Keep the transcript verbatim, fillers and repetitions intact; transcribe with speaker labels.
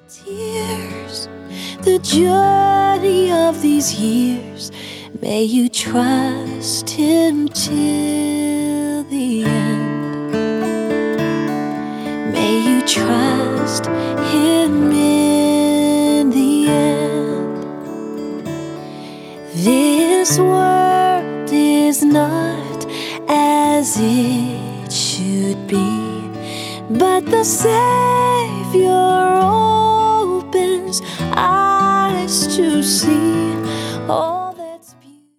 Speaker 1: Tears, the journey of these years, may you trust Him till the end. May you trust Him in the end. This world is not as it should be, but the Savior opens eyes to see. Oh,